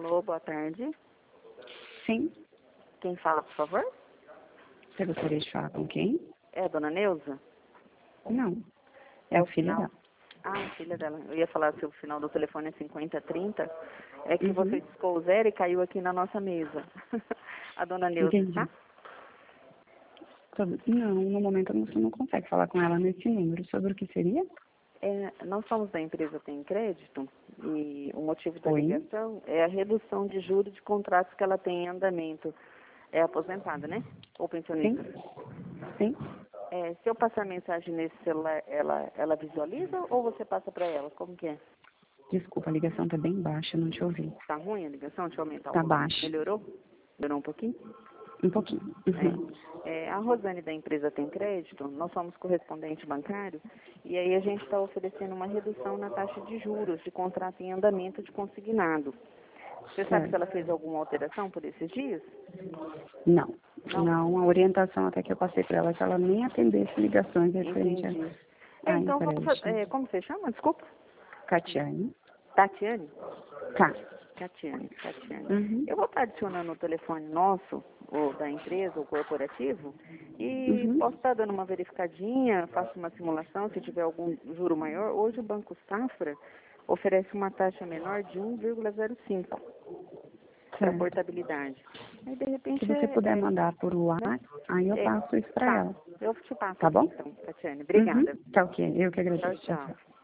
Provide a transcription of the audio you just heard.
Alô, boa tarde. Sim. Quem fala, por favor? Você gostaria de falar com quem? É a dona Neuza? Não. É o filho dela. Ah, filha dela. Eu ia falar se o final do telefone é 5030. É que Uhum. você discou o zero e caiu aqui na nossa mesa. A dona Neuza, Entendi. tá? Não, no momento você não consegue falar com ela nesse número. Sobre o que seria? Nós somos da empresa Tem Crédito e o motivo da Oi? ligação é a redução de juros de contratos que ela tem em andamento. É aposentada, né? Ou Sim. pensionista? Sim. Se eu passar mensagem nesse celular, ela visualiza ou você passa para ela? Como que é? Desculpa, a ligação tá bem baixa, não te ouvi. Tá ruim a ligação? Deixa eu aumentar o Tá volume. baixa. Melhorou? Melhorou um pouquinho? Um pouquinho. Uhum. A Rosane da empresa Tem Crédito, nós somos correspondente bancário e aí a gente está oferecendo uma redução na taxa de juros de contrato em andamento de consignado. Você sabe se Certo. ela fez alguma alteração por esses dias? Não. Não? Não, a orientação até que eu passei para ela é que ela nem atendesse ligações referente Entendi. a Então vamos fazer. empréstimo. Como você chama? Desculpa. Catiane. Tatiane? Tá. Catiane. Uhum. Eu vou estar adicionando o telefone nosso, ou da empresa, ou corporativo, e Uhum. posso estar dando uma verificadinha, faço uma simulação, se tiver algum juro maior. Hoje o Banco Safra oferece uma taxa menor de 1,05 para Certo. portabilidade. Aí, de Se repente, você puder mandar por lá, né? aí eu passo isso para Tá, ela. eu te passo Tá aqui bom? então, Tatiane. Uhum. Obrigada. Tá ok. Eu que Tchau, agradeço. Tchau, tchau. tchau.